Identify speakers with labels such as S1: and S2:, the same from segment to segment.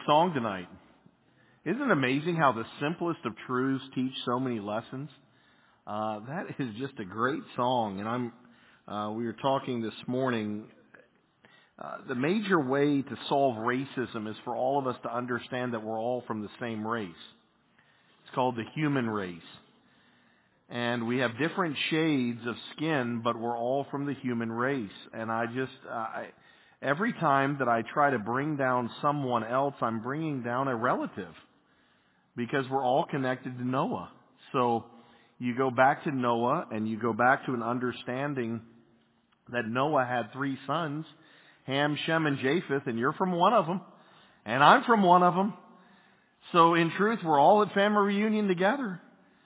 S1: song tonight. Isn't it amazing how the simplest of truths teach so many lessons? That is just a great song. And we were talking this morning. The major way to solve racism is for all of us to understand that we're all from the same race. It's called the human race. And we have different shades of skin, but we're all from the human race. And every time that I try to bring down someone else, I'm bringing down a relative. Because we're all connected to Noah. So you go back to Noah and you go back to an understanding that Noah had 3 sons, Ham, Shem, and Japheth, and you're from one of them. And I'm from one of them. So in truth, we're all at family reunion together.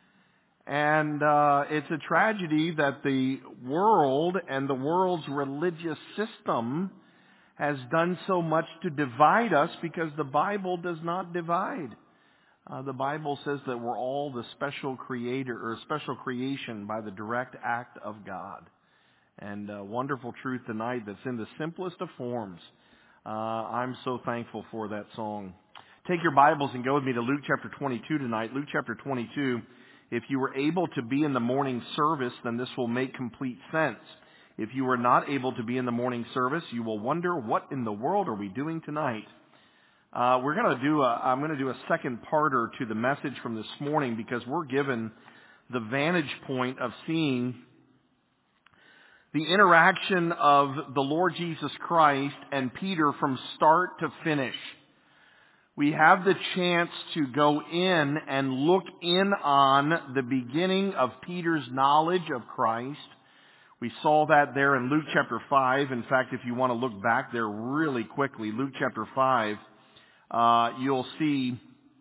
S1: And it's a tragedy that the world and the world's religious system has done so much to divide us, because the Bible does not divide. The Bible says that we're all the special creator or special creation by the direct act of God. And wonderful truth tonight that's in the simplest of forms. I'm so thankful for that song. Take your Bibles and go with me to Luke chapter 22 tonight. Luke chapter 22. If you were able to be in the morning service, then this will make complete sense. If you were not able to be in the morning service, you will wonder, what in the world are we doing tonight? I'm going to do a second parter to the message from this morning, because we're given the vantage point of seeing the interaction of the Lord Jesus Christ and Peter from start to finish. We have the chance to go in and look in on the beginning of Peter's knowledge of Christ. We saw that there in Luke chapter 5. In fact, if you want to look back there really quickly, Luke chapter 5, you'll see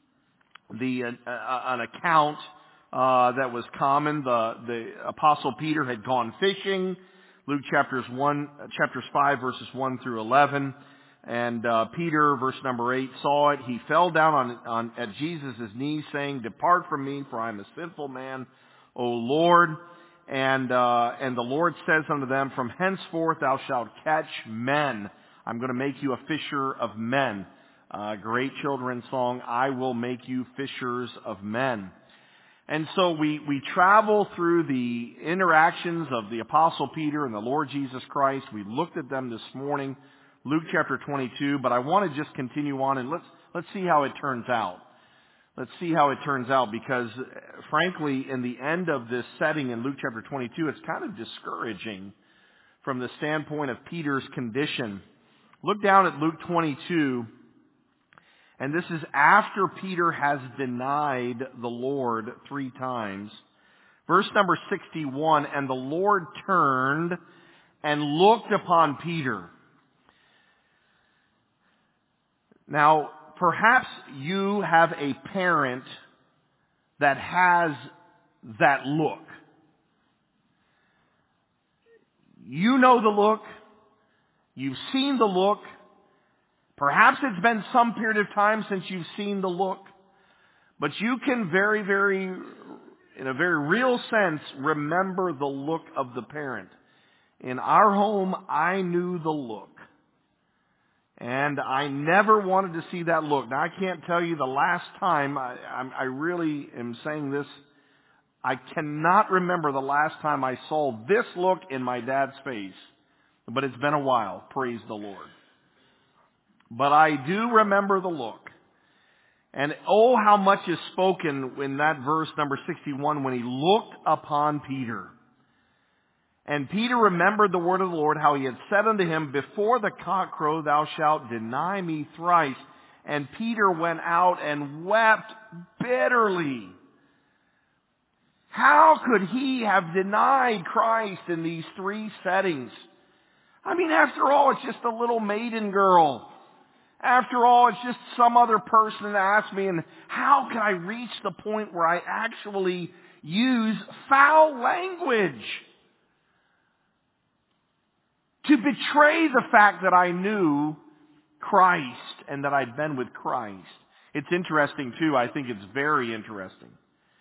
S1: an account that was common. The Apostle Peter had gone fishing. Luke chapters 5 verses 1 through 11. And Peter, verse number 8, saw it. He fell down at Jesus' knees, saying, "Depart from me, for I am a sinful man, O Lord." And the Lord says unto them, "From henceforth thou shalt catch men." I'm going to make you a fisher of men. Great children's song, "I will make you fishers of men." And so we travel through the interactions of the Apostle Peter and the Lord Jesus Christ. We looked at them this morning, Luke chapter 22, but I want to just continue on and let's see how it turns out. Let's see how it turns out, because frankly, in the end of this setting in Luke chapter 22, it's kind of discouraging from the standpoint of Peter's condition. Look down at Luke 22. And this is after Peter has denied the Lord 3 times. Verse number 61, "And the Lord turned and looked upon Peter." Now, perhaps you have a parent that has that look. You know the look. You've seen the look. Perhaps it's been some period of time since you've seen the look, but you can in a very real sense, remember the look of the parent. In our home, I knew the look. And I never wanted to see that look. Now, I can't tell you the last time, I really am saying this, I cannot remember the last time I saw this look in my dad's face. But it's been a while, praise the Lord. But I do remember the look. And oh, how much is spoken in that verse number 61 when he looked upon Peter. And Peter remembered the word of the Lord, how he had said unto him, "Before the cock crow thou shalt deny me thrice." And Peter went out and wept bitterly. How could he have denied Christ in these 3 settings? I mean, after all, it's just a little maiden girl. After all, it's just some other person that asked me, and how can I reach the point where I actually use foul language to betray the fact that I knew Christ and that I'd been with Christ? It's interesting, too. I think it's very interesting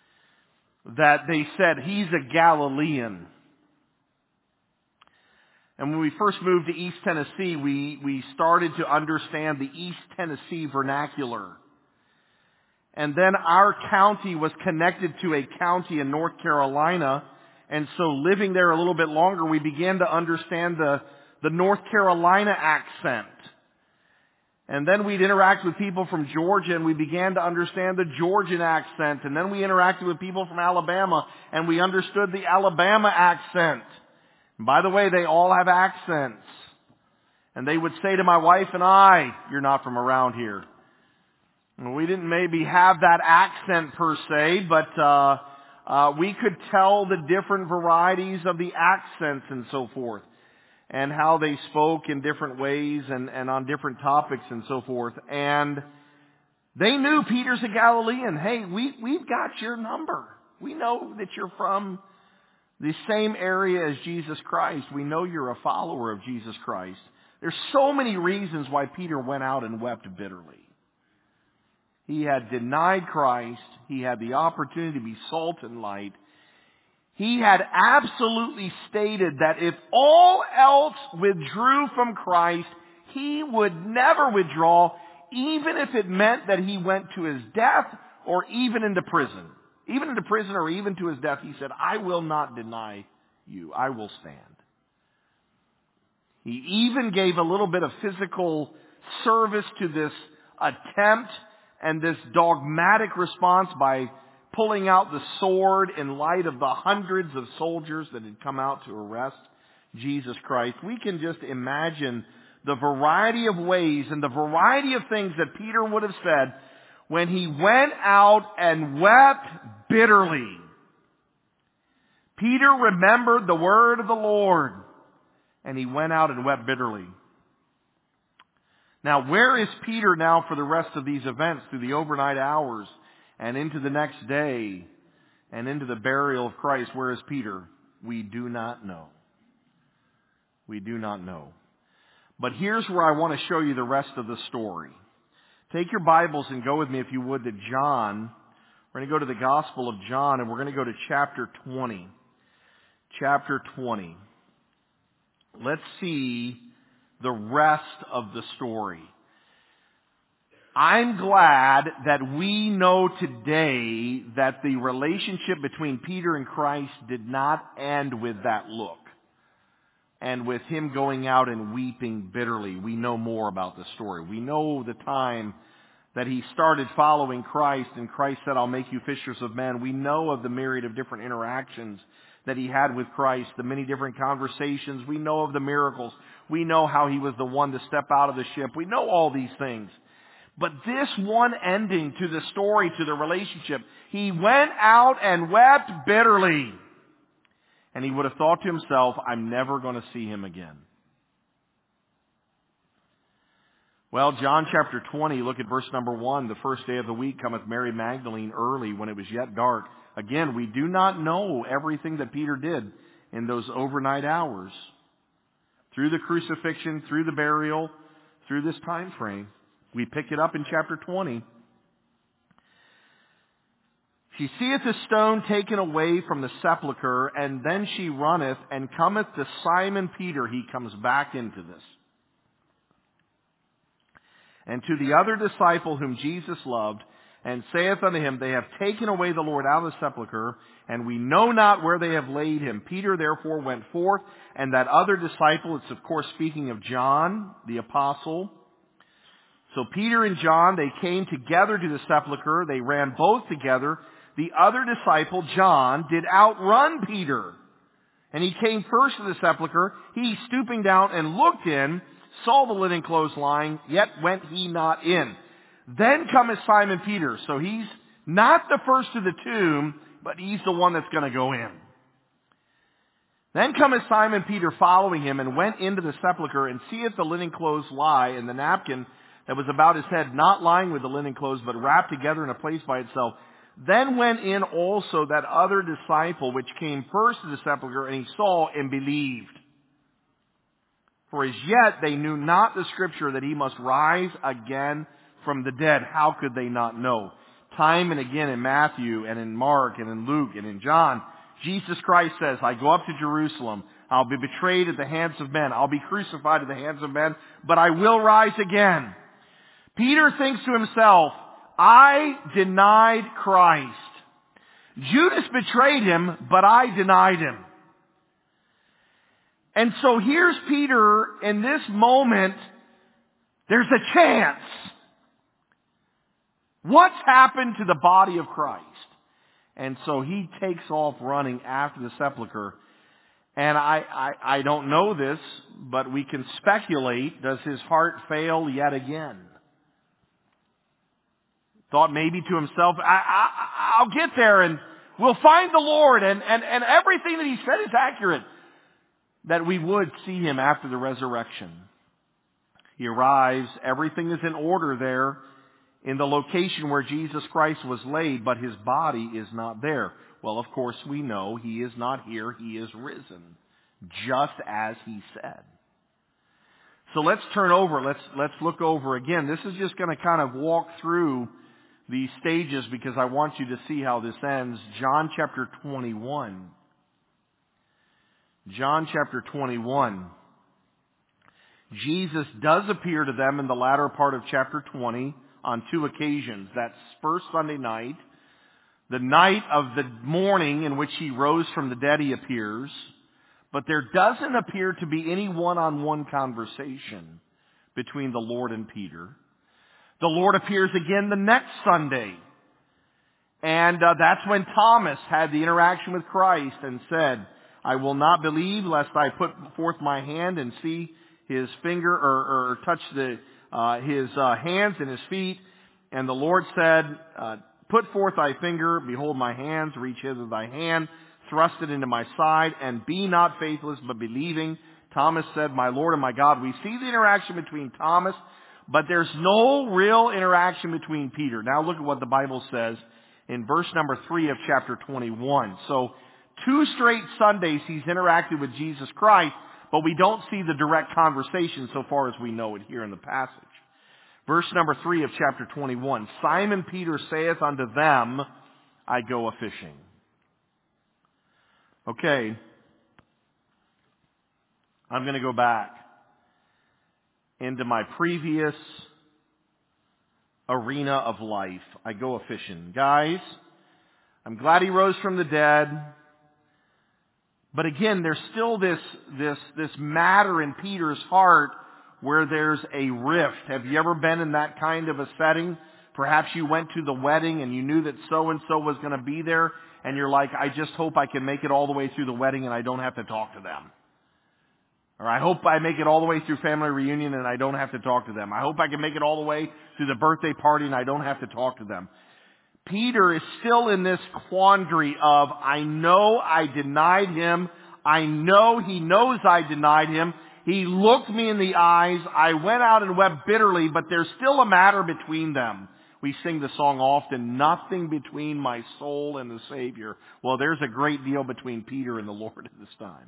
S1: that they said he's a Galilean. And when we first moved to East Tennessee, we started to understand the East Tennessee vernacular. And then our county was connected to a county in North Carolina. And so living there a little bit longer, we began to understand the North Carolina accent. And then we'd interact with people from Georgia and we began to understand the Georgian accent. And then we interacted with people from Alabama and we understood the Alabama accent. And by the way, they all have accents. And they would say to my wife and I, "You're not from around here." And we didn't maybe have that accent per se, but we could tell the different varieties of the accents and so forth, and how they spoke in different ways and on different topics and so forth. And they knew Peter's a Galilean. Hey, we've got your number. We know that you're from the same area as Jesus Christ. We know you're a follower of Jesus Christ. There's so many reasons why Peter went out and wept bitterly. He had denied Christ. He had the opportunity to be salt and light. He had absolutely stated that if all else withdrew from Christ, he would never withdraw, even if it meant that he went to his death or even into prison. Even into prison or even to his death, he said, "I will not deny you. I will stand." He even gave a little bit of physical service to this attempt and this dogmatic response by pulling out the sword in light of the hundreds of soldiers that had come out to arrest Jesus Christ. We can just imagine the variety of ways and the variety of things that Peter would have said when he went out and wept bitterly. Peter remembered the word of the Lord, and he went out and wept bitterly. Now, where is Peter now for the rest of these events through the overnight hours and into the next day and into the burial of Christ? Where is Peter? We do not know. We do not know. But here's where I want to show you the rest of the story. Take your Bibles and go with me, if you would, to John. We're going to go to the Gospel of John, and we're going to go to chapter 20. Chapter 20. Let's see the rest of the story. I'm glad that we know today that the relationship between Peter and Christ did not end with that look and with him going out and weeping bitterly. We know more about the story. We know the time that he started following Christ and Christ said, "I'll make you fishers of men." We know of the myriad of different interactions that he had with Christ, the many different conversations. We know of the miracles. We know how he was the one to step out of the ship. We know all these things. But this one ending to the story, to the relationship, he went out and wept bitterly. And he would have thought to himself, "I'm never going to see him again." Well, John chapter 20, look at verse number 1. "The first day of the week cometh Mary Magdalene early, when it was yet dark." Again, we do not know everything that Peter did in those overnight hours. Through the crucifixion, through the burial, through this time frame. We pick it up in chapter 20. "She seeth the stone taken away from the sepulchre, and then she runneth and cometh to Simon Peter." He comes back into this. "And to the other disciple whom Jesus loved, and saith unto him, They have taken away the Lord out of the sepulchre, and we know not where they have laid him. Peter therefore went forth, and that other disciple," it's of course speaking of John, the apostle. "So Peter and John, they came together to the sepulchre. They ran both together. The other disciple, John, did outrun Peter. And he came first to the sepulchre. He, stooping down and looked in, saw the linen clothes lying, yet went he not in. Then cometh Simon Peter." So he's not the first to the tomb, but he's the one that's going to go in. "Then cometh Simon Peter following him, and went into the sepulchre, and seeth the linen clothes lie, and the napkin that was about his head, not lying with the linen clothes, but wrapped together in a place by itself. Then went in also that other disciple, which came first to the sepulchre, and he saw and believed. For as yet they knew not the scripture that he must rise again from the dead." How could they not know? Time and again in Matthew and in Mark and in Luke and in John Jesus Christ says, I go up to Jerusalem. I'll be betrayed at the hands of men. I'll be crucified at the hands of men, but I will rise again. Peter thinks to himself, I denied Christ. Judas betrayed him, but I denied him. And so here's Peter in this moment. There's a chance. What's happened to the body of Christ? And so he takes off running after the sepulcher. And I don't know this, but we can speculate, does his heart fail yet again? Thought maybe to himself, I'll get there and we'll find the Lord, and everything that he said is accurate. That we would see him after the resurrection. He arrives, everything is in order there in the location where Jesus Christ was laid, but his body is not there. Well, of course we know he is not here, he is risen, just as he said. So let's turn over, let's look over again. This is just going to kind of walk through these stages because I want you to see how this ends. John chapter 21. John chapter 21. Jesus does appear to them in the latter part of chapter 20 on two occasions. That's first Sunday night, the night of the morning in which he rose from the dead, he appears. But there doesn't appear to be any one-on-one conversation between the Lord and Peter. The Lord appears again the next Sunday. And that's when Thomas had the interaction with Christ and said, I will not believe lest I put forth my hand and see his finger or touch his hands and his feet. And the Lord said, put forth thy finger, behold my hands, reach hither thy hand, thrust it into my side, and be not faithless but believing. Thomas said, my Lord and my God. We see the interaction between Thomas, but there's no real interaction between Peter. Now look at what the Bible says in verse number 3 of chapter 21. So 2 straight Sundays he's interacted with Jesus Christ, but we don't see the direct conversation so far as we know it here in the passage. Verse number 3 of chapter 21. Simon Peter saith unto them, I go a-fishing. Okay. I'm going to go back into my previous arena of life. I go a-fishing. Guys, I'm glad he rose from the dead. But again, there's still this matter in Peter's heart where there's a rift. Have you ever been in that kind of a setting? Perhaps you went to the wedding and you knew that so-and-so was going to be there, and you're like, I just hope I can make it all the way through the wedding and I don't have to talk to them. Or I hope I make it all the way through family reunion and I don't have to talk to them. I hope I can make it all the way through the birthday party and I don't have to talk to them. Peter is still in this quandary of, I know I denied him. I know he knows I denied him. He looked me in the eyes. I went out and wept bitterly, but there's still a matter between them. We sing the song often, nothing between my soul and the Savior. Well, there's a great deal between Peter and the Lord at this time.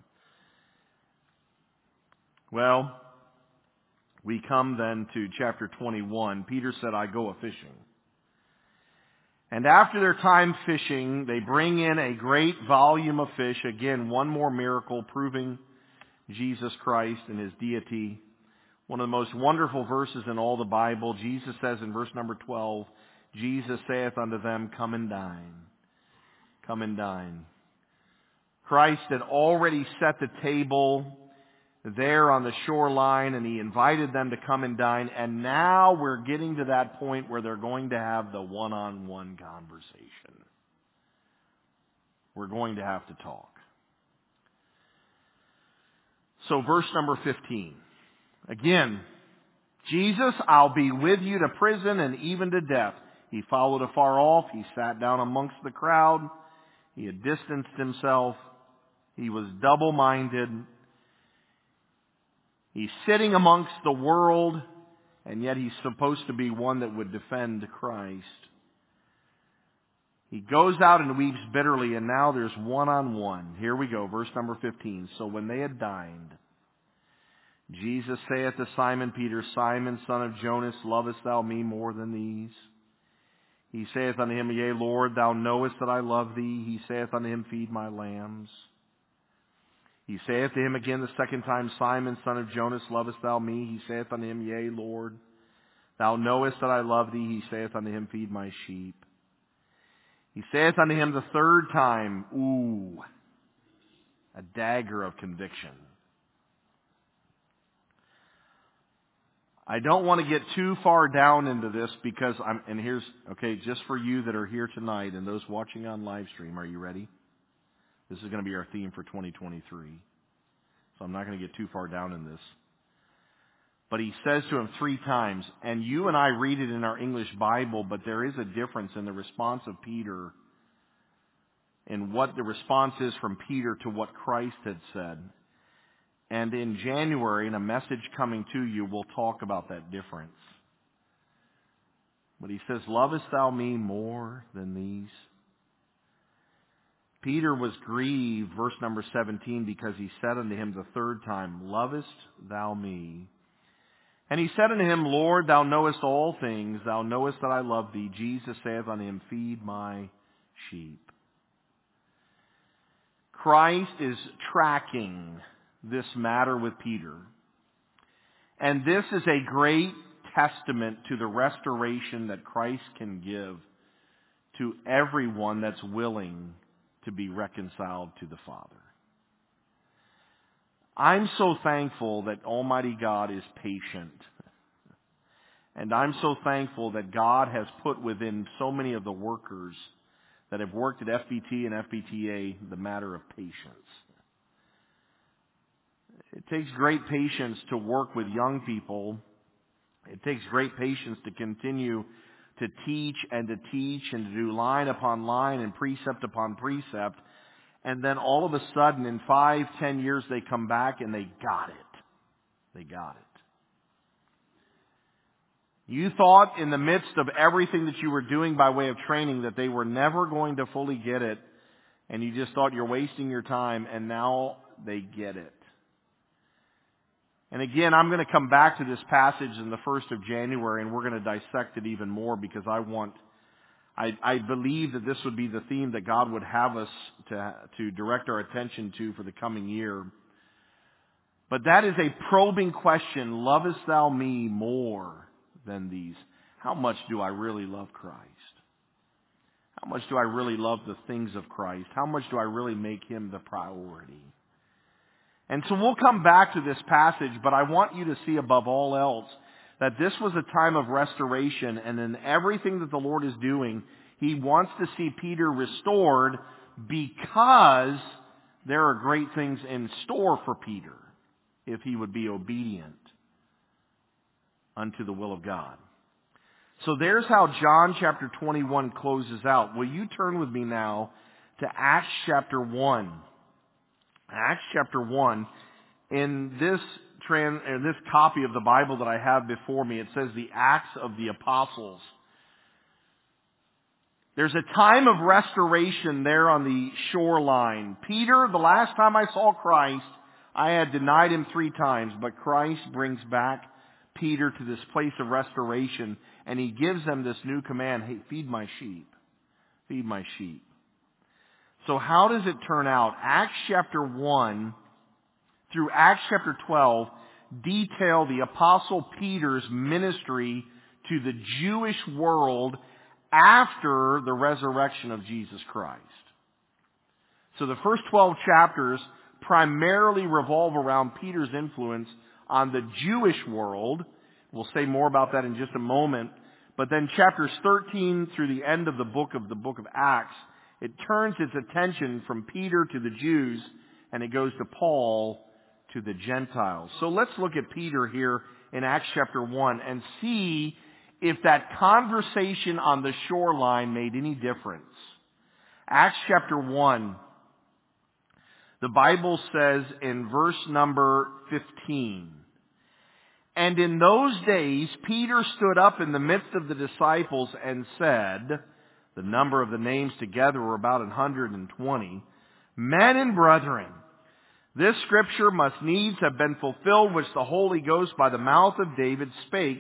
S1: Well, we come then to chapter 21. Peter said, I go a-fishing. And after their time fishing, they bring in a great volume of fish. Again, one more miracle proving Jesus Christ and his deity. One of the most wonderful verses in all the Bible. Jesus says in verse number 12, Jesus saith unto them, come and dine. Come and dine. Christ had already set the table there on the shoreline, and he invited them to come and dine. And now we're getting to that point where they're going to have the one-on-one conversation. We're going to have to talk. So verse number 15. Again, Jesus, I'll be with you to prison and even to death. He followed afar off. He sat down amongst the crowd. He had distanced himself. He was double-minded. He's sitting amongst the world, and yet he's supposed to be one that would defend Christ. He goes out and weeps bitterly, and now there's one-on-one. Here we go, verse number 15. So when they had dined, Jesus saith to Simon Peter, Simon, son of Jonas, lovest thou me more than these? He saith unto him, Yea, Lord, thou knowest that I love thee. He saith unto him, Feed my lambs. He saith to him again the second time, Simon, son of Jonas, lovest thou me? He saith unto him, Yea, Lord, thou knowest that I love thee. He saith unto him, Feed my sheep. He saith unto him the third time, a dagger of conviction. I don't want to get too far down into this because just for you that are here tonight and those watching on live stream, are you ready? This is going to be our theme for 2023. So I'm not going to get too far down in this. But he says to him 3 times, and you and I read it in our English Bible, but there is a difference in the response of Peter and what the response is from Peter to what Christ had said. And in January, in a message coming to you, we'll talk about that difference. But he says, Lovest thou me more than these? Peter was grieved, verse number 17, because he said unto him the third time, Lovest thou me? And he said unto him, Lord, thou knowest all things. Thou knowest that I love thee. Jesus saith unto him, Feed my sheep. Christ is tracking this matter with Peter. And this is a great testament to the restoration that Christ can give to everyone that's willing to be reconciled to the Father. I'm so thankful that Almighty God is patient. And I'm so thankful that God has put within so many of the workers that have worked at FBT and FBTA the matter of patience. It takes great patience to work with young people. It takes great patience to continue to teach and to do line upon line and precept upon precept. And then all of a sudden, in 5-10 years, they come back and they got it. They got it. You thought in the midst of everything that you were doing by way of training that they were never going to fully get it. And you just thought you're wasting your time, and now they get it. And again, I'm going to come back to this passage in the 1st of January, and we're going to dissect it even more because I believe that this would be the theme that God would have us to direct our attention to for the coming year. But that is a probing question. Lovest thou me more than these? How much do I really love Christ? How much do I really love the things of Christ? How much do I really make Him the priority? And so we'll come back to this passage, but I want you to see above all else that this was a time of restoration, and in everything that the Lord is doing, He wants to see Peter restored because there are great things in store for Peter if he would be obedient unto the will of God. So there's how John chapter 21 closes out. Will you turn with me now to Acts chapter 1? Acts chapter 1, in this copy of the Bible that I have before me, it says the Acts of the Apostles. There's a time of restoration there on the shoreline. Peter, the last time I saw Christ, I had denied Him 3 times, but Christ brings back Peter to this place of restoration, and He gives them this new command, hey, feed my sheep. Feed my sheep. So how does it turn out? Acts chapter 1 through Acts chapter 12 detail the Apostle Peter's ministry to the Jewish world after the resurrection of Jesus Christ. So the first 12 chapters primarily revolve around Peter's influence on the Jewish world. We'll say more about that in just a moment. But then chapters 13 through the end of the book of Acts, it turns its attention from Peter to the Jews, and it goes to Paul to the Gentiles. So let's look at Peter here in Acts chapter 1 and see if that conversation on the shoreline made any difference. Acts chapter 1, the Bible says in verse number 15, And in those days Peter stood up in the midst of the disciples and said, the number of the names together were about 120, Men and brethren, this scripture must needs have been fulfilled which the Holy Ghost by the mouth of David spake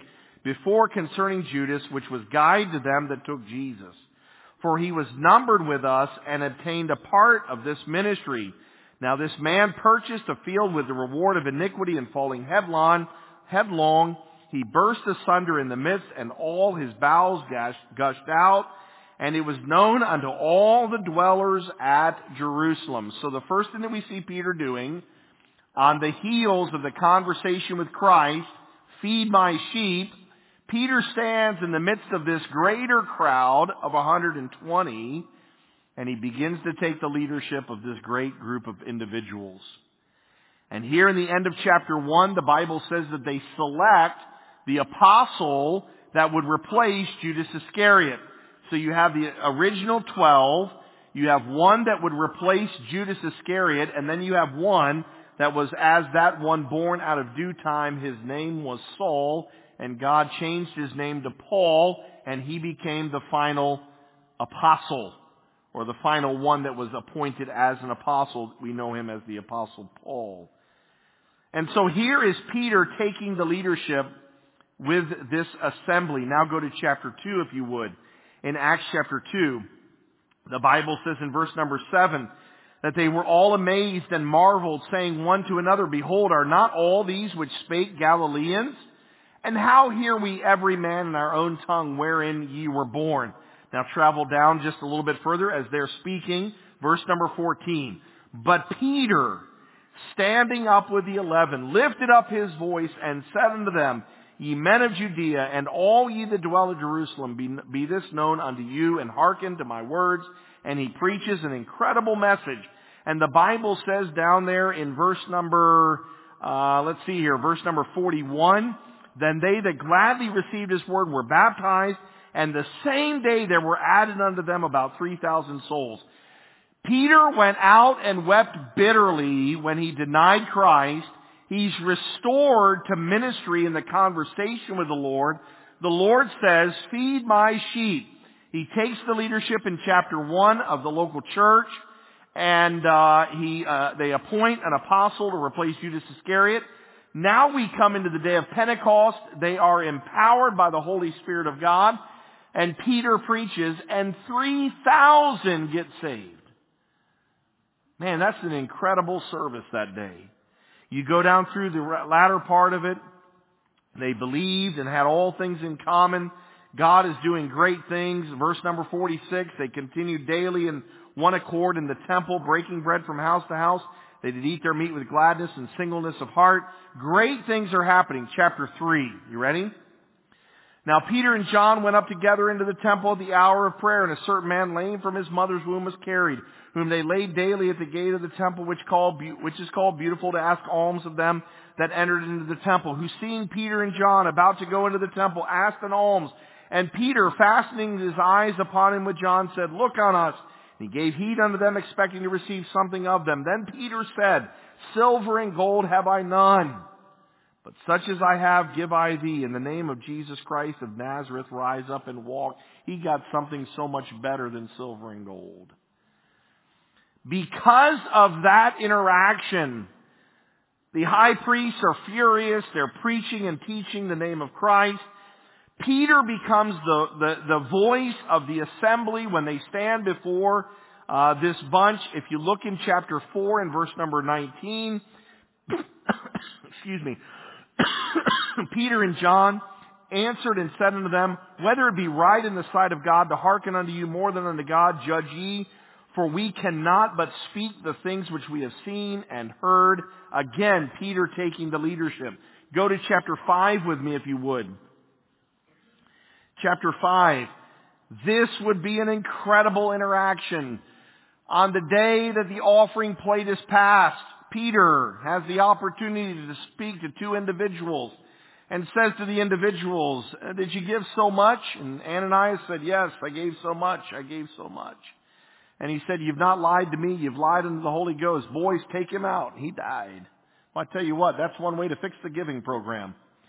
S1: before concerning Judas, which was guide to them that took Jesus. For he was numbered with us and obtained a part of this ministry. Now this man purchased a field with the reward of iniquity, and falling headlong, he burst asunder in the midst, and all his bowels gushed out. And it was known unto all the dwellers at Jerusalem. So the first thing that we see Peter doing, on the heels of the conversation with Christ, feed my sheep, Peter stands in the midst of this greater crowd of 120, and he begins to take the leadership of this great group of individuals. And here in the end of chapter 1, the Bible says that they select the apostle that would replace Judas Iscariot. So you have the original 12, you have one that would replace Judas Iscariot, and then you have one that was as that one born out of due time. His name was Saul, and God changed his name to Paul, and he became the final apostle, or the final one that was appointed as an apostle. We know him as the Apostle Paul. And so here is Peter taking the leadership with this assembly. Now go to chapter 2, if you would. In Acts chapter 2, the Bible says in verse number 7, that they were all amazed and marveled, saying one to another, Behold, are not all these which spake Galileans? And how hear we every man in our own tongue wherein ye were born? Now travel down just a little bit further as they're speaking. Verse number 14. But Peter, standing up with the 11, lifted up his voice and said unto them, Ye men of Judea, and all ye that dwell at Jerusalem, be this known unto you, and hearken to my words. And he preaches an incredible message. And the Bible says down there in verse number, verse number 41, Then they that gladly received his word were baptized, and the same day there were added unto them about 3,000 souls. Peter went out and wept bitterly when he denied Christ. He's restored to ministry in the conversation with the Lord. The Lord says, Feed my sheep. He takes the leadership in chapter 1 of the local church, and they appoint an apostle to replace Judas Iscariot. Now we come into the day of Pentecost. They are empowered by the Holy Spirit of God, and Peter preaches, and 3,000 get saved. Man, that's an incredible service that day. You go down through the latter part of it. They believed and had all things in common. God is doing great things. Verse number 46, they continued daily in one accord in the temple, breaking bread from house to house. They did eat their meat with gladness and singleness of heart. Great things are happening. Chapter 3. You ready? Now Peter and John went up together into the temple at the hour of prayer, and a certain man lame from his mother's womb was carried, whom they laid daily at the gate of the temple, which is called Beautiful, to ask alms of them that entered into the temple, who seeing Peter and John about to go into the temple, asked an alms. And Peter, fastening his eyes upon him with John, said, Look on us. And he gave heed unto them, expecting to receive something of them. Then Peter said, Silver and gold have I none, but such as I have give I thee. In the name of Jesus Christ of Nazareth, rise up and walk. He got something so much better than silver and gold. Because of that interaction, the high priests are furious. They're preaching and teaching the name of Christ. Peter becomes the voice of the assembly when they stand before this bunch. If you look in chapter 4 and verse number 19, excuse me, Peter and John answered and said unto them, Whether it be right in the sight of God to hearken unto you more than unto God, judge ye. For we cannot but speak the things which we have seen and heard. Again, Peter taking the leadership. Go to chapter 5 with me if you would. Chapter 5. This would be an incredible interaction. On the day that the offering plate is passed, Peter has the opportunity to speak to two individuals and says to the individuals, Did you give so much? And Ananias said, Yes, I gave so much. I gave so much. And he said, You've not lied to me. You've lied unto the Holy Ghost. Boys, take him out. He died. Well, I tell you what, that's one way to fix the giving program.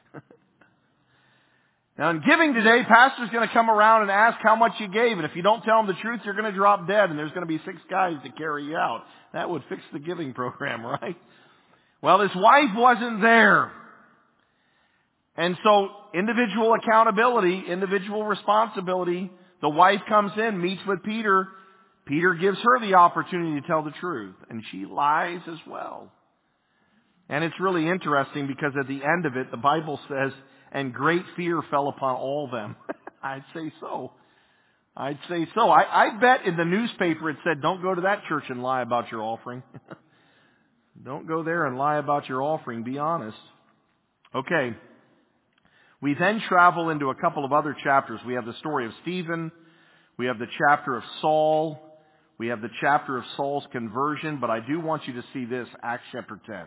S1: Now in giving today, pastor's going to come around and ask how much you gave. And if you don't tell him the truth, you're going to drop dead. And there's going to be 6 guys to carry you out. That would fix the giving program, right? Well, his wife wasn't there. And so individual accountability, individual responsibility. The wife comes in, meets with Peter. Peter gives her the opportunity to tell the truth. And she lies as well. And it's really interesting because at the end of it, the Bible says, and great fear fell upon all of them. I'd say so. I'd say so. I bet in the newspaper it said, don't go to that church and lie about your offering. Don't go there and lie about your offering. Be honest. Okay. We then travel into a couple of other chapters. We have the story of Stephen. We have the chapter of Saul. We have the chapter of Saul's conversion. But I do want you to see this, Acts chapter 10.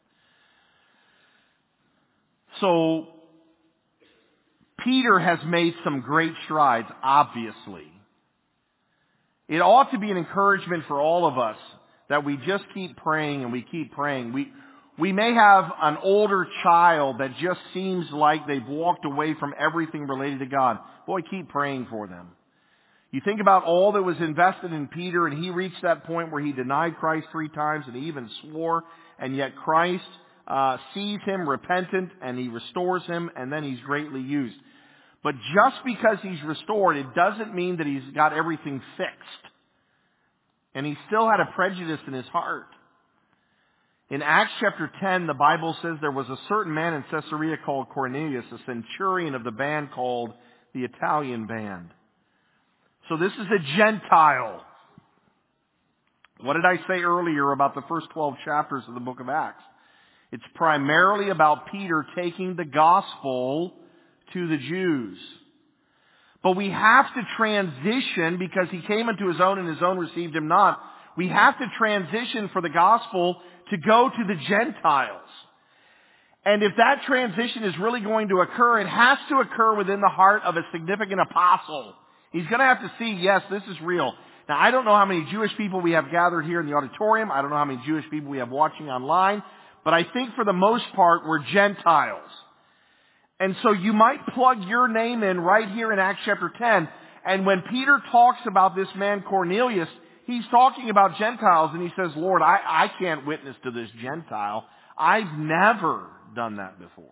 S1: So, Peter has made some great strides, obviously. It ought to be an encouragement for all of us that we just keep praying and we keep praying. We may have an older child that just seems like they've walked away from everything related to God. Boy, keep praying for them. You think about all that was invested in Peter, and he reached that point where he denied Christ 3 times and he even swore, and yet Christ sees him repentant and he restores him, and then he's greatly used. But just because he's restored, it doesn't mean that he's got everything fixed. And he still had a prejudice in his heart. In Acts chapter 10, the Bible says there was a certain man in Caesarea called Cornelius, a centurion of the band called the Italian band. So this is a Gentile. What did I say earlier about the first 12 chapters of the book of Acts? It's primarily about Peter taking the gospel to the Jews. But we have to transition because he came into his own and his own received him not. We have to transition for the gospel to go to the Gentiles. And if that transition is really going to occur, it has to occur within the heart of a significant apostle. He's going to have to see, yes, this is real. Now, I don't know how many Jewish people we have gathered here in the auditorium. I don't know how many Jewish people we have watching online. But I think for the most part, we're Gentiles. And so you might plug your name in right here in Acts chapter 10. And when Peter talks about this man Cornelius, he's talking about Gentiles. And he says, Lord, I can't witness to this Gentile. I've never done that before.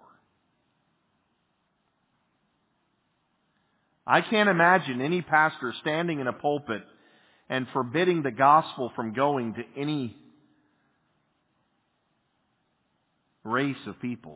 S1: I can't imagine any pastor standing in a pulpit and forbidding the gospel from going to any race of people.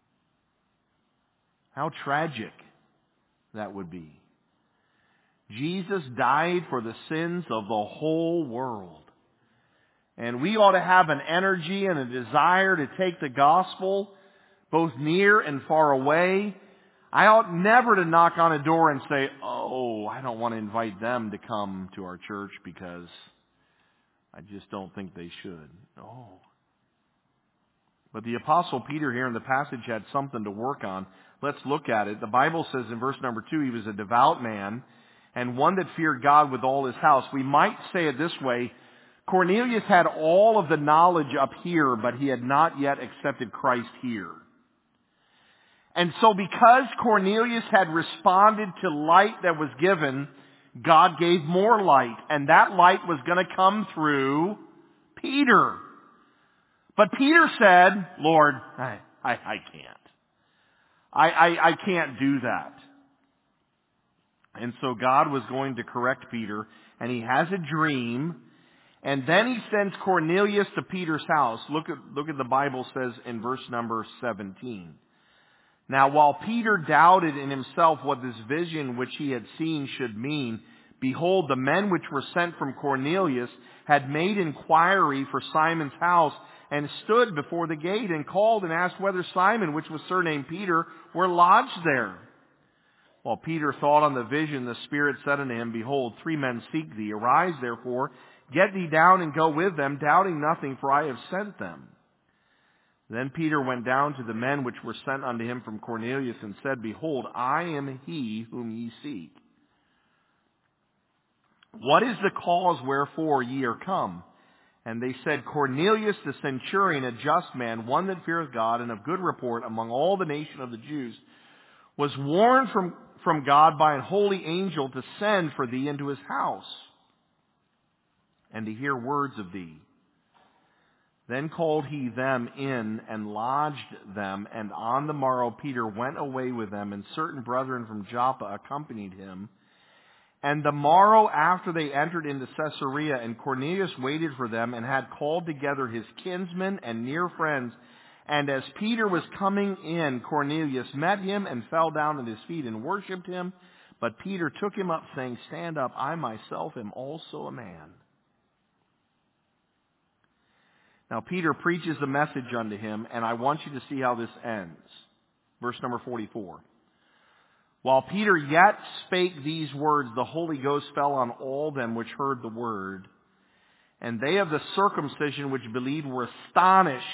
S1: How tragic that would be. Jesus died for the sins of the whole world. And we ought to have an energy and a desire to take the gospel both near and far away. I ought never to knock on a door and say, oh, I don't want to invite them to come to our church because I just don't think they should. No. But the Apostle Peter here in the passage had something to work on. Let's look at it. The Bible says in verse number 2, he was a devout man and one that feared God with all his house. We might say it this way, Cornelius had all of the knowledge up here, but he had not yet accepted Christ here. And so because Cornelius had responded to light that was given, God gave more light. And that light was going to come through Peter. But Peter said, Lord, I can't. I can't do that. And so God was going to correct Peter, and he has a dream, and then he sends Cornelius to Peter's house. Look at the Bible says in verse number 17. Now while Peter doubted in himself what this vision which he had seen should mean, behold, the men which were sent from Cornelius had made inquiry for Simon's house, and stood before the gate and called and asked whether Simon, which was surnamed Peter, were lodged there. While Peter thought on the vision, the Spirit said unto him, Behold, 3 men seek thee. Arise, therefore, get thee down and go with them, doubting nothing, for I have sent them. Then Peter went down to the men which were sent unto him from Cornelius, and said, Behold, I am he whom ye seek. What is the cause wherefore ye are come? And they said, Cornelius the centurion, a just man, one that feareth God, and of good report among all the nation of the Jews, was warned from God by an holy angel to send for thee into his house, and to hear words of thee. Then called he them in and lodged them, and on the morrow Peter went away with them, and certain brethren from Joppa accompanied him. And the morrow after they entered into Caesarea, and Cornelius waited for them, and had called together his kinsmen and near friends. And as Peter was coming in, Cornelius met him and fell down at his feet and worshipped him. But Peter took him up, saying, Stand up, I myself am also a man. Now Peter preaches a message unto him, and I want you to see how this ends. Verse number 44. While Peter yet spake these words, the Holy Ghost fell on all them which heard the word. And they of the circumcision which believed were astonished.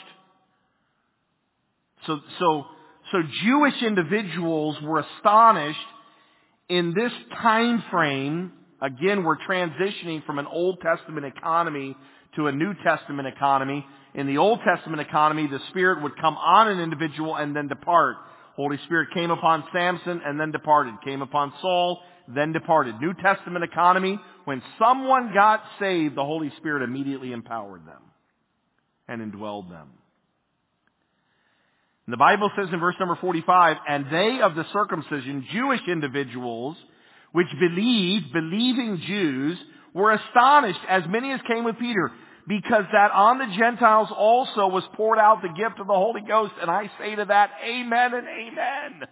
S1: So Jewish individuals were astonished in this time frame. Again, we're transitioning from an Old Testament economy to a New Testament economy. In the Old Testament economy, the Spirit would come on an individual and then depart. Holy Spirit came upon Samson and then departed. Came upon Saul, then departed. New Testament economy, when someone got saved, the Holy Spirit immediately empowered them and indwelled them. And the Bible says in verse number 45, And they of the circumcision, Jewish individuals, which believed, believing Jews, were astonished, as many as came with Peter, because that on the Gentiles also was poured out the gift of the Holy Ghost. And I say to that, Amen and Amen.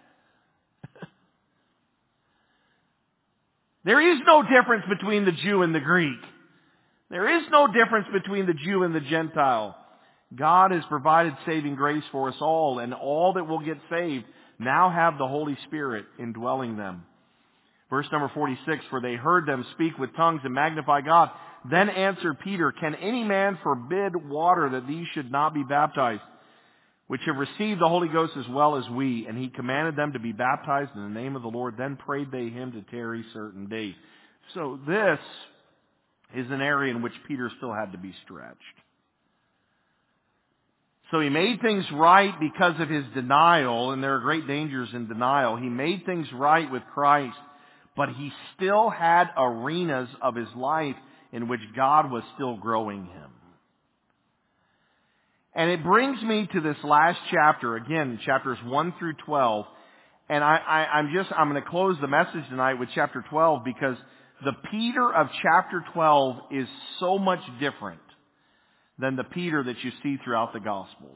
S1: There is no difference between the Jew and the Greek. There is no difference between the Jew and the Gentile. God has provided saving grace for us all, and all that will get saved now have the Holy Spirit indwelling them. Verse number 46, For they heard them speak with tongues and magnify God. Then answered Peter, Can any man forbid water that these should not be baptized, which have received the Holy Ghost as well as we? And he commanded them to be baptized in the name of the Lord. Then prayed they him to tarry certain days. So this is an area in which Peter still had to be stretched. So he made things right because of his denial, and there are great dangers in denial. He made things right with Christ, but he still had arenas of his life in which God was still growing him. And it brings me to this last chapter, again, chapters 1 through 12. And I'm going to close the message tonight with chapter 12 because the Peter of chapter 12 is so much different than the Peter that you see throughout the Gospels.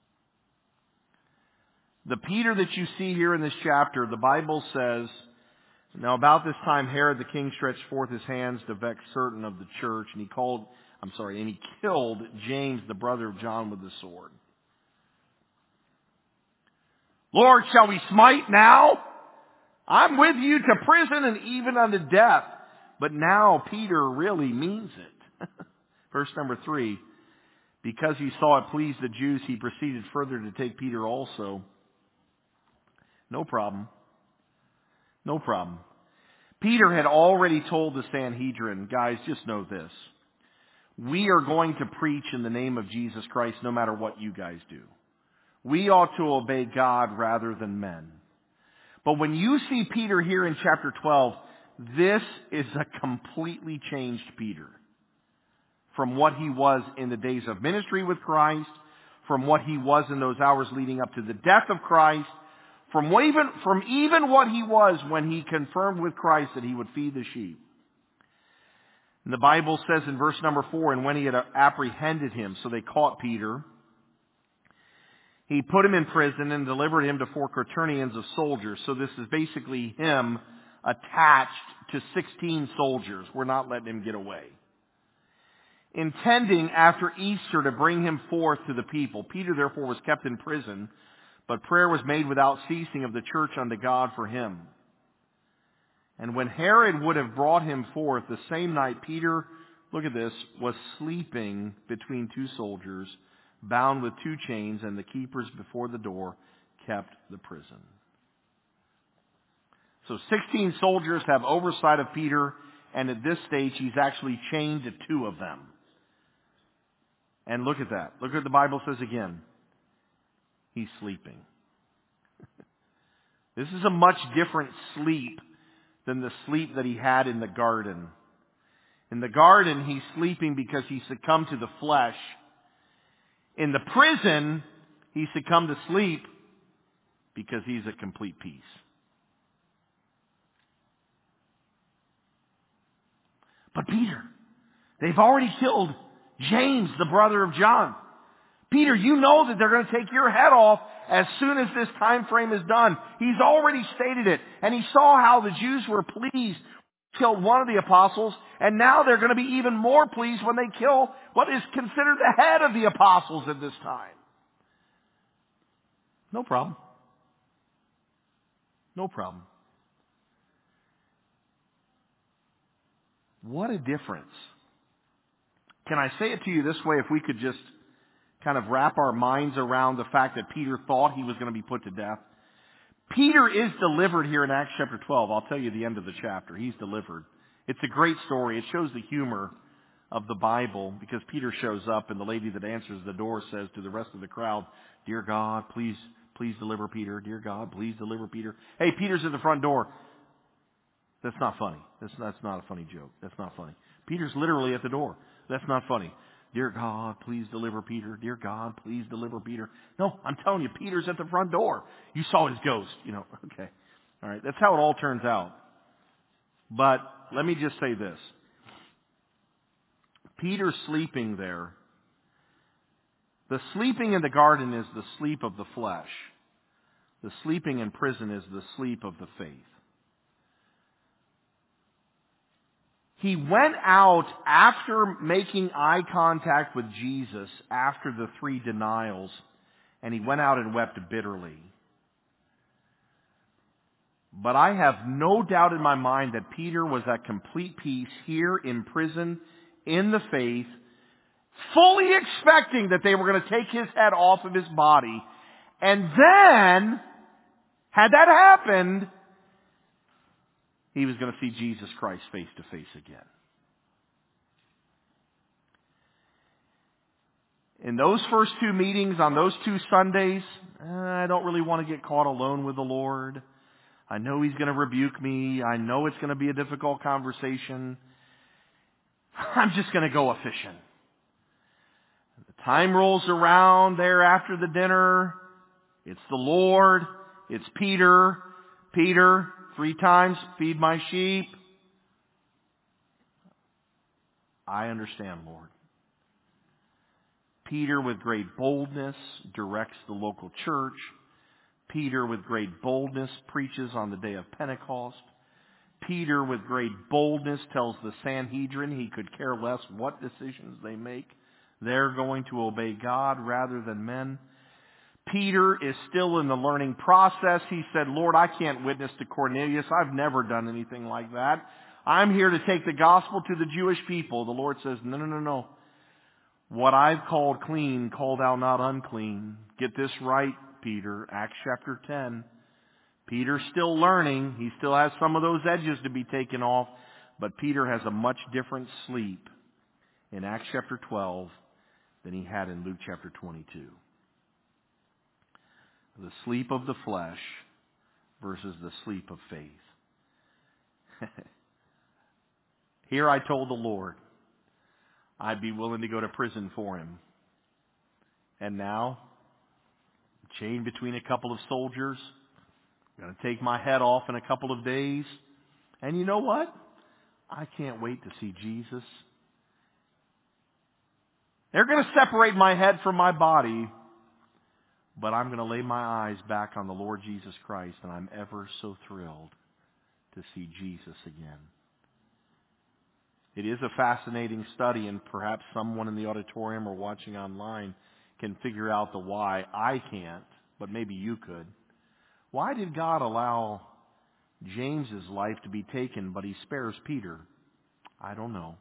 S1: The Peter that you see here in this chapter, the Bible says, Now about this time Herod the king stretched forth his hands to vex certain of the church, and he killed James, the brother of John, with the sword. Lord, shall we smite now? I'm with you to prison and even unto death. But now Peter really means it. Verse number 3. Because he saw it pleased the Jews, he proceeded further to take Peter also. No problem. No problem. Peter had already told the Sanhedrin, guys, just know this. We are going to preach in the name of Jesus Christ no matter what you guys do. We ought to obey God rather than men. But when you see Peter here in chapter 12, this is a completely changed Peter. From what he was in the days of ministry with Christ, from what he was in those hours leading up to the death of Christ, from even what he was when he confirmed with Christ that he would feed the sheep. And the Bible says in verse number 4, And when he had apprehended him, so they caught Peter, he put him in prison and delivered him to 4 quaternions of soldiers. So this is basically him attached to 16 soldiers. We're not letting him get away. Intending after Easter to bring him forth to the people. Peter therefore was kept in prison, but prayer was made without ceasing of the church unto God for him. And when Herod would have brought him forth, the same night Peter, look at this, was sleeping between 2 soldiers, bound with 2 chains, and the keepers before the door kept the prison. So 16 soldiers have oversight of Peter, and at this stage he's actually chained to 2 of them. And look at that. Look what the Bible says again. He's sleeping. This is a much different sleep than the sleep that he had in the garden. In the garden, he's sleeping because he succumbed to the flesh. In the prison, he succumbed to sleep because he's at complete peace. But Peter, they've already killed James, the brother of John. Peter, you know that they're going to take your head off as soon as this time frame is done. He's already stated it. And he saw how the Jews were pleased to kill one of the apostles. And now they're going to be even more pleased when they kill what is considered the head of the apostles at this time. No problem. No problem. What a difference. Can I say it to you this way, if we could just kind of wrap our minds around the fact that Peter thought he was going to be put to death? Peter is delivered here in Acts chapter 12. I'll tell you the end of the chapter. He's delivered. It's a great story. It shows the humor of the Bible because Peter shows up and the lady that answers the door says to the rest of the crowd, "Dear God, please deliver Peter. Dear God, please deliver Peter." Hey, Peter's at the front door. That's not funny. That's not a funny joke. That's not funny. Peter's literally at the door. That's not funny. "Dear God, please deliver Peter. Dear God, please deliver Peter." No, I'm telling you, Peter's at the front door. You saw his ghost, Okay. All right. That's how it all turns out. But let me just say this. Peter's sleeping there. The sleeping in the garden is the sleep of the flesh. The sleeping in prison is the sleep of the faith. He went out after making eye contact with Jesus after the 3 denials, and he went out and wept bitterly. But I have no doubt in my mind that Peter was at complete peace here in prison, in the faith, fully expecting that they were going to take his head off of his body. And then, had that happened, he was going to see Jesus Christ face to face again. In those first 2 meetings on those 2 Sundays, I don't really want to get caught alone with the Lord. I know He's going to rebuke me. I know it's going to be a difficult conversation. I'm just going to go a-fishing. The time rolls around there after the dinner. It's the Lord. It's Peter. "Peter, 3 times, feed my sheep." "I understand, Lord." Peter, with great boldness, directs the local church. Peter, with great boldness, preaches on the day of Pentecost. Peter, with great boldness, tells the Sanhedrin he could care less what decisions they make. They're going to obey God rather than men. Peter is still in the learning process. He said, "Lord, I can't witness to Cornelius. I've never done anything like that. I'm here to take the gospel to the Jewish people." The Lord says, No. "What I've called clean, call thou not unclean." Get this right, Peter. Acts chapter 10. Peter's still learning. He still has some of those edges to be taken off. But Peter has a much different sleep in Acts chapter 12 than he had in Luke chapter 22. The sleep of the flesh versus the sleep of faith. Here I told the Lord I'd be willing to go to prison for Him. And now, chained between a couple of soldiers, I'm going to take my head off in a couple of days. And you know what? I can't wait to see Jesus. They're going to separate my head from my body, but I'm going to lay my eyes back on the Lord Jesus Christ, and I'm ever so thrilled to see Jesus again. It is a fascinating study, and perhaps someone in the auditorium or watching online can figure out the why. I can't, but maybe you could. Why did God allow James's life to be taken, but He spares Peter? I don't know.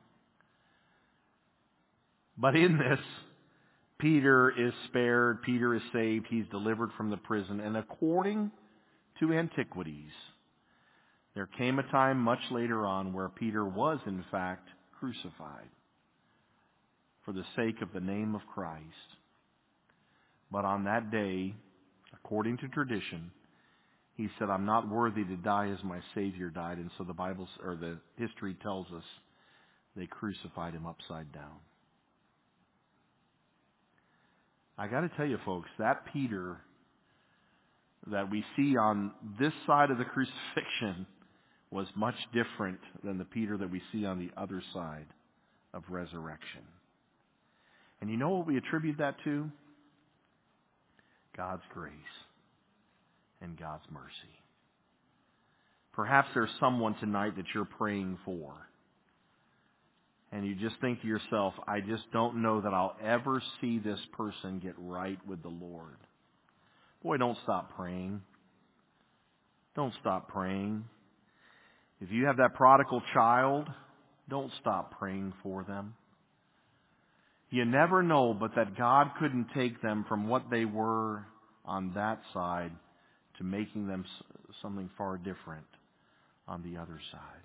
S1: But in this, Peter is spared, Peter is saved, he's delivered from the prison. And according to antiquities, there came a time much later on where Peter was in fact crucified for the sake of the name of Christ. But on that day, according to tradition, he said, "I'm not worthy to die as my Savior died." And so the history tells us they crucified Him upside down. I got to tell you, folks, that Peter that we see on this side of the crucifixion was much different than the Peter that we see on the other side of resurrection. And you know what we attribute that to? God's grace and God's mercy. Perhaps there's someone tonight that you're praying for, and you just think to yourself, I just don't know that I'll ever see this person get right with the Lord. Boy, don't stop praying. Don't stop praying. If you have that prodigal child, don't stop praying for them. You never know but that God couldn't take them from what they were on that side to making them something far different on the other side.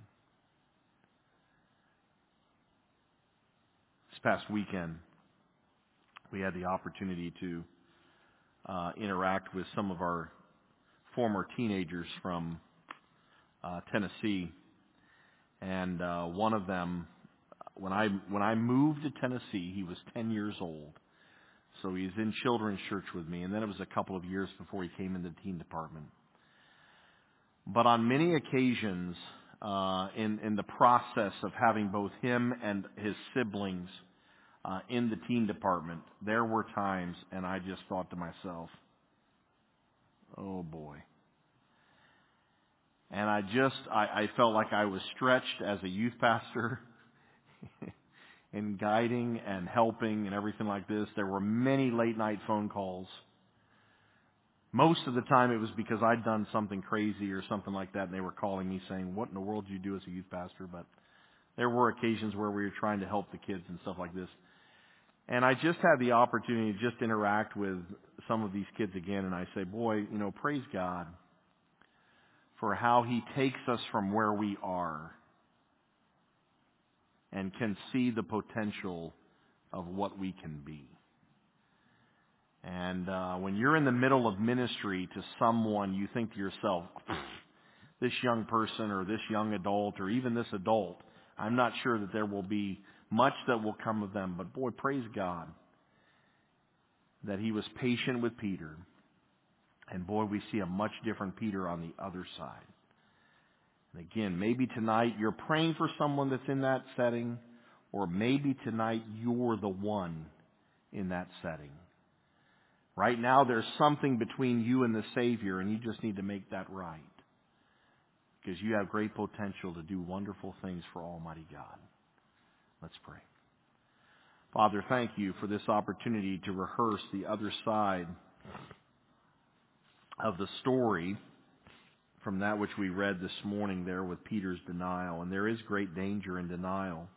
S1: This past weekend, we had the opportunity to interact with some of our former teenagers from Tennessee, and one of them, when I moved to Tennessee, he was 10 years old, so he's in children's church with me, and then it was a couple of years before he came into the teen department. But on many occasions, in the process of having both him and his siblings in the teen department, there were times, and I just thought to myself, oh boy. And I felt like I was stretched as a youth pastor in guiding and helping and everything like this. There were many late night phone calls. Most of the time it was because I'd done something crazy or something like that, and they were calling me saying, what in the world do you do as a youth pastor? But there were occasions where we were trying to help the kids and stuff like this. And I just had the opportunity to just interact with some of these kids again, and I say, boy, praise God for how He takes us from where we are and can see the potential of what we can be. And when you're in the middle of ministry to someone, you think to yourself, this young person or this young adult or even this adult, I'm not sure that there will be much that will come of them. But boy, praise God that He was patient with Peter. And boy, we see a much different Peter on the other side. And again, maybe tonight you're praying for someone that's in that setting, or maybe tonight you're the one in that setting. Right now, there's something between you and the Savior, and you just need to make that right. Because you have great potential to do wonderful things for Almighty God. Let's pray. Father, thank you for this opportunity to rehearse the other side of the story from that which we read this morning there with Peter's denial. And there is great danger in denial.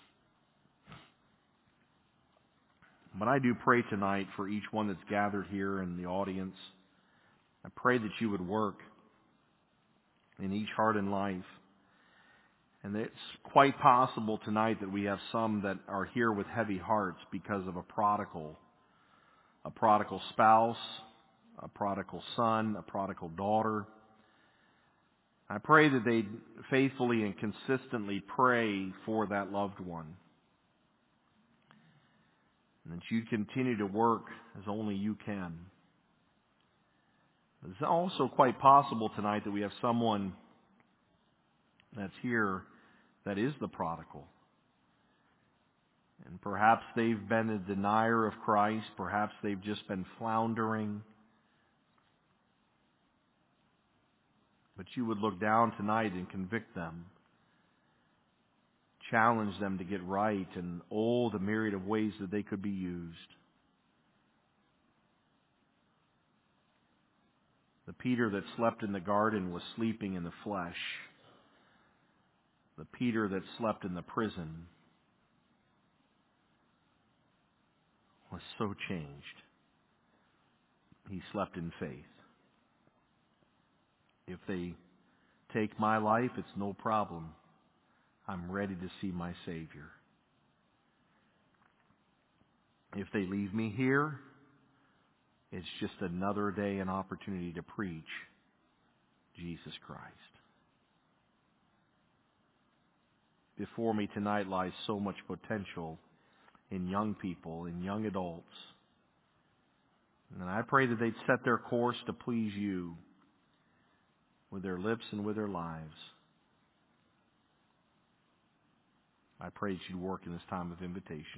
S1: But I do pray tonight for each one that's gathered here in the audience. I pray that you would work in each heart and life. And it's quite possible tonight that we have some that are here with heavy hearts because of a prodigal spouse, a prodigal son, a prodigal daughter. I pray that they faithfully and consistently pray for that loved one. And that you continue to work as only you can. It's also quite possible tonight that we have someone that's here that is the prodigal. And perhaps they've been a denier of Christ. Perhaps they've just been floundering. But you would look down tonight and convict them. Challenge them to get right in all the myriad of ways that they could be used. The Peter that slept in the garden was sleeping in the flesh. The Peter that slept in the prison was so changed. He slept in faith. If they take my life, it's no problem. I'm ready to see my Savior. If they leave me here, it's just another day and opportunity to preach Jesus Christ. Before me tonight lies so much potential in young people, in young adults, And I pray that they'd set their course to please you with their lips and with their lives. I pray that you'd work in this time of invitation.